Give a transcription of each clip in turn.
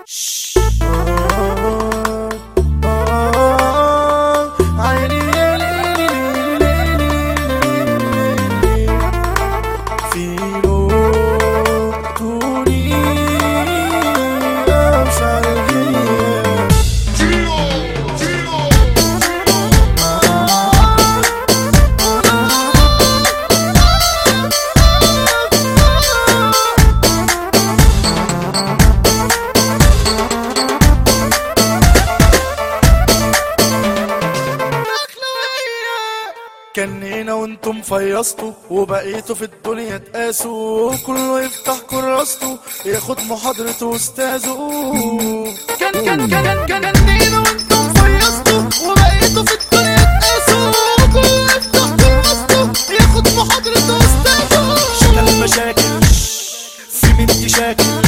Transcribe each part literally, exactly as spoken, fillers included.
كنينا وانتم فيصتوا وبقيتوا في الدنيا تقاسوا، كله يفتح كراسته ياخد محاضرته استاذه. كان كان كان كان كنينا وانتم فيصتوا وبقيتوا في الدنيا تقاسوا، كله يفتح كراسته ياخد محاضرته استاذه. شكل مشاكل في بنت شاكل،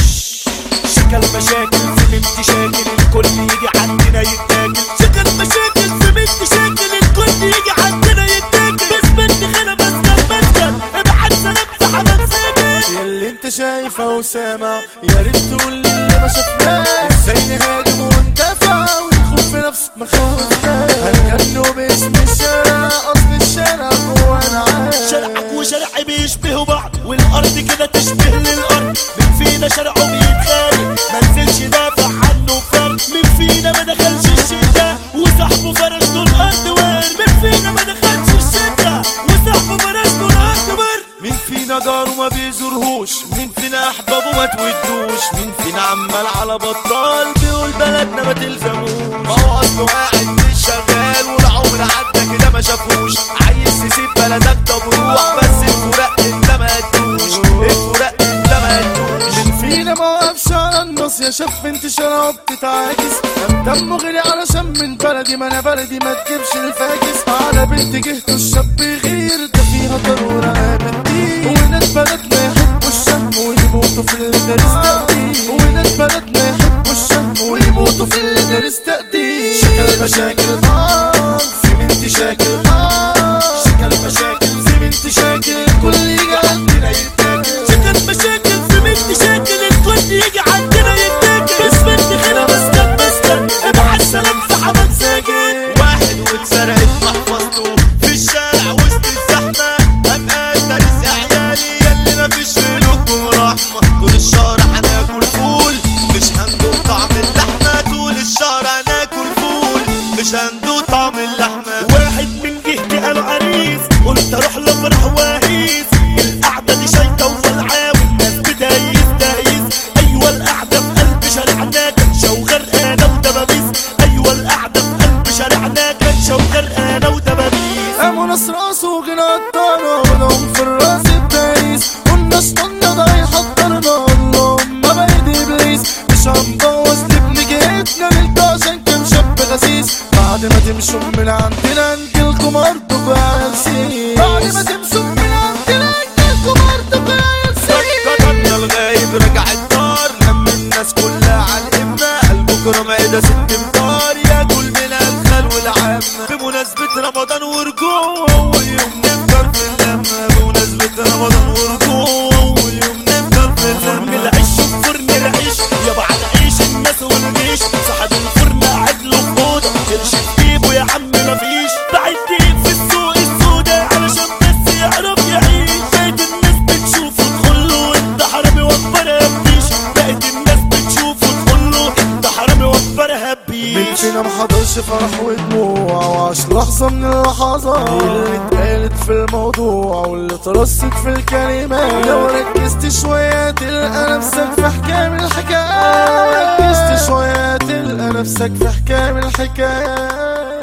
شكل مشاكل في بنت شاكل الكل يجي عندنا يتاكل. شكل مشاكل في بنت شاكل الكل يجي عندنا يتاكل. بس بنت خنا بس كان ابعت سلام في حمام ساكن. ياللي انت شايفه وسامع يا ريت تقول لي اللي ما شفناه. ازاي نهاجم وندافع ونخوف في نفس مخاوفنا. هنغنوا باسم الشارع اصل الشارع جوانا عارف. شارعك وشارعي بيشبهوا بعض والارض كده تشبه للارض. مين فينا شارعه بيتخانق منزلش دافع عنه فرد. مين فينا ما دخلش الشتا وصاحبه فرش له الارض ورد. مين فينا ما دخلش الشتا وصاحبه فرش له الارض ورد. مين فينا جاره ما بيزورهوش، مين فينا احبابه ما تودوش، مين فينا عمال على بطال بيقول بلدنا ما تلزموش. ما هو اصله قاعد مش شغال والعمر عدى كده ما شافوش. عايز تسيب بلدك طب روح بس الفراق انت ما هتدوش، الفراق انت ما هتدوش. مين فينا ما وقفش على النص يا شاف انت شراب بتتعاكس. قام دمه غلي علشان من بلدي ما انا بلدي ما تجيبش الفاكس. على بنت جهته الشاب يغير ده فيها ضروره قابلتيه. وناس بلدنا يحبوا الشم ويموتوا في اللي دارس تقدير. وناس بلدنا يحبوا الشم ويموتوا في اللي دارس تقدير. شكل مشاكل اه في بنت شاكل اه. شكل مشاكل في بنت شاكل الكل يجي عندنا يتاكل. شكل مشاكل في بنت شاكل الكل يجي عندنا يتاكل. بس بنت خنا مسكن مسكن ابعت سلام في حمام ساكن. واحد واتسرقت محفظته في الشارع وسط الزحمه. قام قال دارس اعيالي ياللي مفيش فيكم رحمه. طول الشهر هناكل فول مش هندوق طعم اللحمه. طول الشهر هناكل فول مش هندوق طعم اللحمه. واحد من جهتي قالوا عريس قلت اروح لافرح واهيس. القعده دي شايطه وفلعه والناس بدايس دايس. ايوه القعده في قلب شارعنا كنشه وغرقانه ودبابيس. ايوه القعده في قلب شارعنا كنشه وغرقانه ودبابيس. قاموا ناس راسه وجنا قطانا ولهم في الراس الدايس. قلنا اشطنا ده هيحضرنا اللهم بقيت ابليس. مش هنبوظ لابن جهتنا انت عشان كام شاب غسيس. بعد ما تمشوا من عندنا نجيلكم ارضكوا يا عيال. بعد ما تمشوا من عندنا نجيلكم ارضكوا يا عيال. قطعنا الغايب رجع الدار لم الناس كلها على الامه. البكره معده ست امتار ياكل من الخل والعامه. بمناسبه رمضان ورجوع اول يوم نفطر في اللمه. بمناسبه رمضان ورجوع اول يوم نفطر في اللمه. العيش وفرن العيش يابا على عيش الناس والجيش. صاحب الفرن قاعد له في اوضه قرش في جيبه يا عم مفيش. بعد في السوق السودا علشان بس يعرف يعيش. بقيت الناس بتشوفه تقوله انت حرامي وفرها بيش. بقيت الناس بتشوفه تقوله انت حرامي وفرها بيش. مين فينا محضرش فرح ودموع وعاش لحظة من اللحظات اللي اتقالت في الموضوع واللي ترصت في الكلمات. لو ركزت شوية تلقى نفسك في حكاية الحكايات. ركزت شوية تلقى نفسك في حكاية الحكايات.